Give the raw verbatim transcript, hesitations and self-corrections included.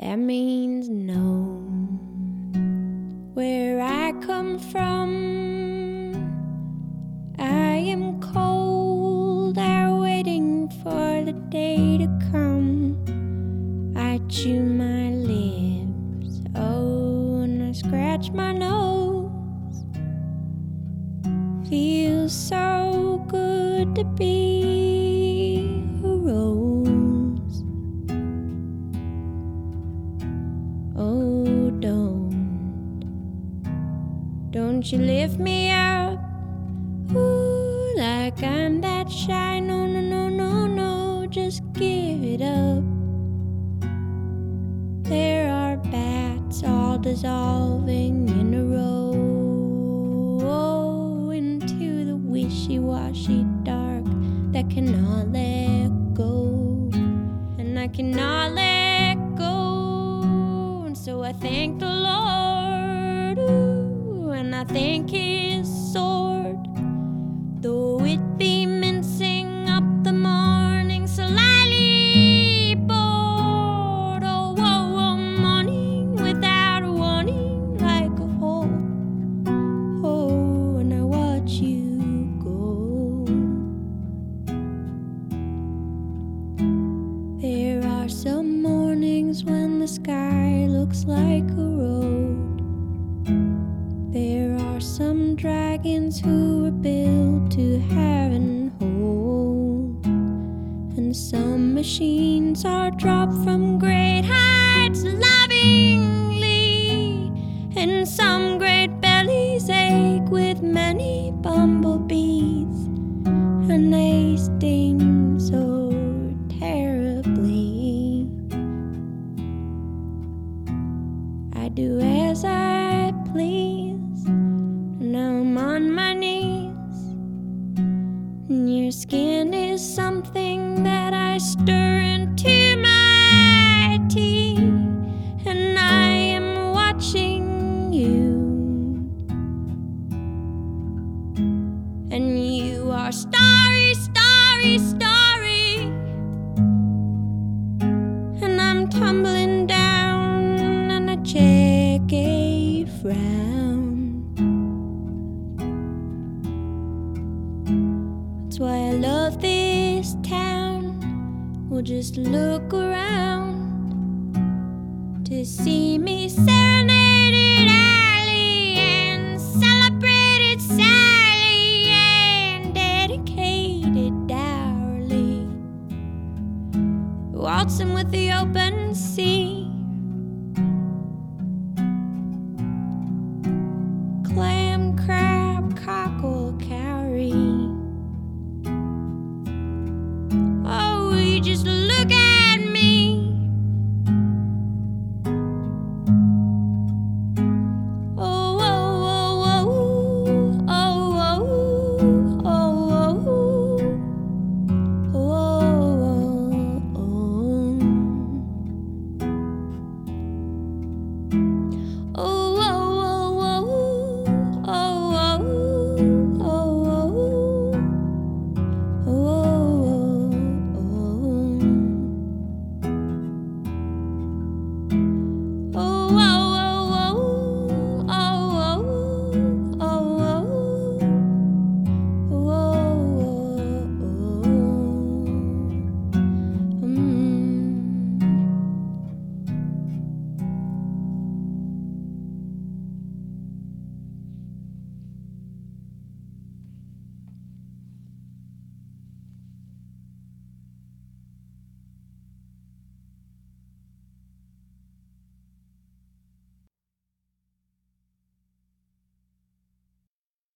that means no. Where I come from, I am cold, I'm waiting for the day to come. I chew my lips, oh, and I scratch my nose. Feels so good to be a rose. Oh, don't, don't you lift me up, ooh, like I'm that shy. No, no, no, no, no, just give it up. There are bats all dissolving in a row, oh, into the wishy-washy dark that cannot let go, and I cannot let go. And so I thank the Lord, ooh, and I thank His sword, though it be mincing up the morning slightly bored. Oh, oh, oh, morning without a warning, like a hole. Oh, and I watch you go. There are some mornings when the sky looks like a road. There are some dragons who were built to have and hold, and some machines are dropped from great heights lovingly, and some great bellies ache with many bumblebees, and they sting so terribly. I do as I please, now I'm on my knees, and your skin is something that I stir into my tea, and I am watching you, and you are starry, starry, starry, and I'm tumbling down, and I check a frown. That's why I love this town. We'll just look around to see me serenaded early and celebrated sadly and dedicated dourly, waltzing with the open sea. Clam, crab, cockle, cowrie. Oh, you just look at me. Oh, oh, oh, oh, oh, oh, oh, oh, oh, oh, oh, oh. Oh,